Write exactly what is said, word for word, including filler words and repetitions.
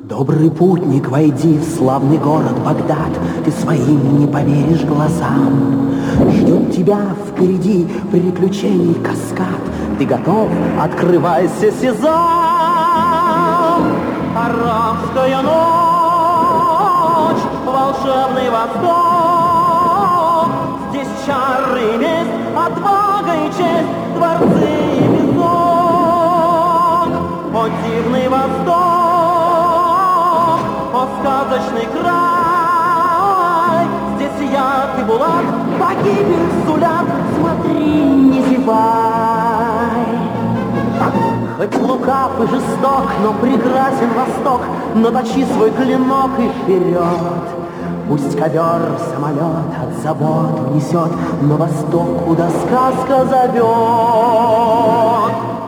Добрый путник, войди в славный город Багдад, ты своим не поверишь глазам. Ждет тебя впереди приключений каскад, ты готов? Открывайся, сезам! Арабская ночь, волшебный восток, здесь чары и месть, отвага и честь, дворцы и песок. О, дивный восток, о, сказочный край, здесь яд и булат, погибель сулят, смотри, не зевай. Хоть лукав и жесток, но прекрасен Восток, наточи свой клинок и вперед. Пусть ковер самолет от забот унесет на восток, куда сказка зовет.